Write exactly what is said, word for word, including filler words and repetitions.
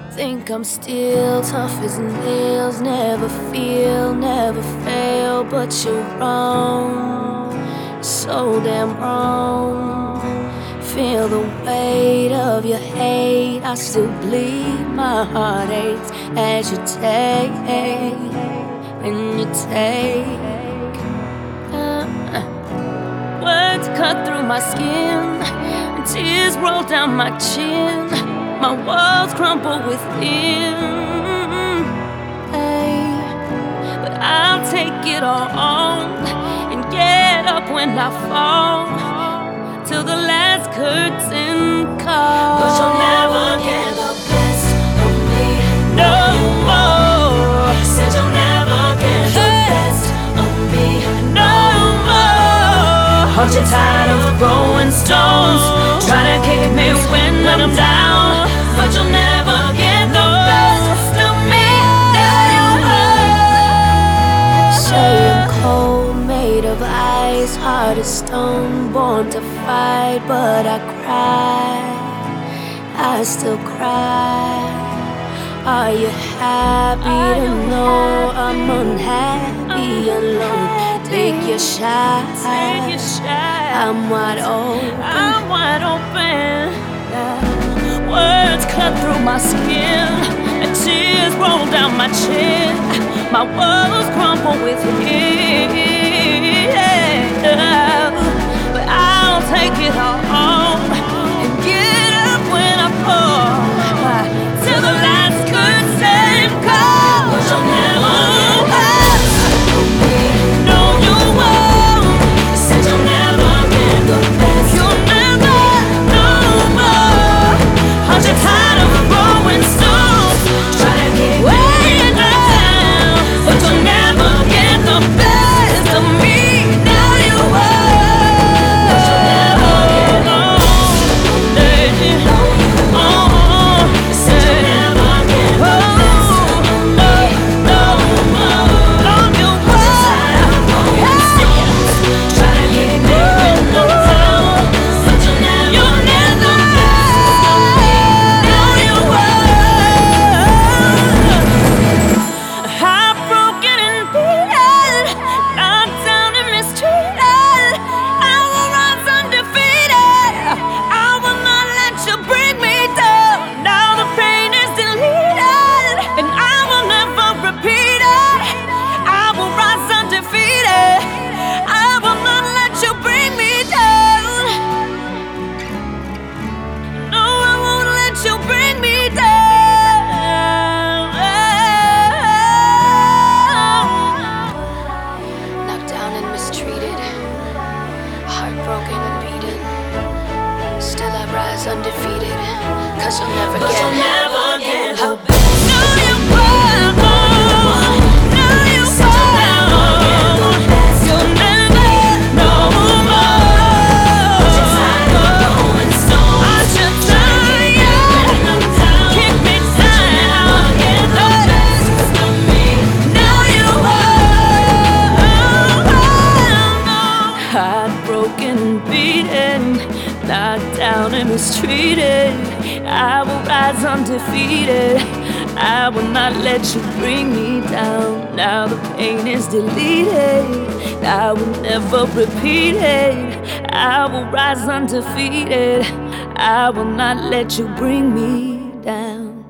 Think I'm still tough as nails, never feel, never fail, but you're wrong, so damn wrong. Feel the weight of your hate, I still bleed, my heart aches as you take and you take. Uh, words cut through my skin, and tears roll down my chin. My walls crumble within, hey, but I'll take it all on and get up when I fall, till the last curtain calls. But you'll never get the best of me no more. Said you'll never get the best of me no more. Aren't you tired of throwing stones, trying to kick me when I'm down? But you'll never get the best of me. Now you know. Say I'm cold, made of ice, heart of stone, born to fight, but I cry, I still cry. Are you happy to know I'm unhappy alone? Take your shot, I'm wide open, I'm wide open. words cut through my skin, and tears roll down my chin. My walls crumble within, but I'll take it all on and get up when I fall, till the last curtain calls. But you'll never No, you won't. Said you'll never get the best. You'll never, no more. Aren't you tired of throwing stones, Try to get way down? But you'll never get the best of me. Now you won't. You'll never get the Said you'll never get the best of me. No, no, no, you won't. Try to get me when I'm down, but you'll never You'll get the never. best of me. No, you won't. Heartbroken and beaten, knocked down and mistreated, I will rise undefeated. I will not let you bring me down. Now the pain is deleted, and I will never repeat it. I will rise undefeated. I will not let you bring me down. No, I won't let you bring me down. Knocked down and mistreated, heartbroken and beaten, still I rise undefeated, cause you'll never But get you'll it. never get the No, you won't. No, you won't. You'll never, no more. going so I should try, kick me down. Now you won't. Heartbroken, beaten, knocked down and mistreated, I will rise undefeated. I will not let you bring me down. Now the pain is deleted, I will never repeat it. I will rise undefeated. I will not let you bring me down.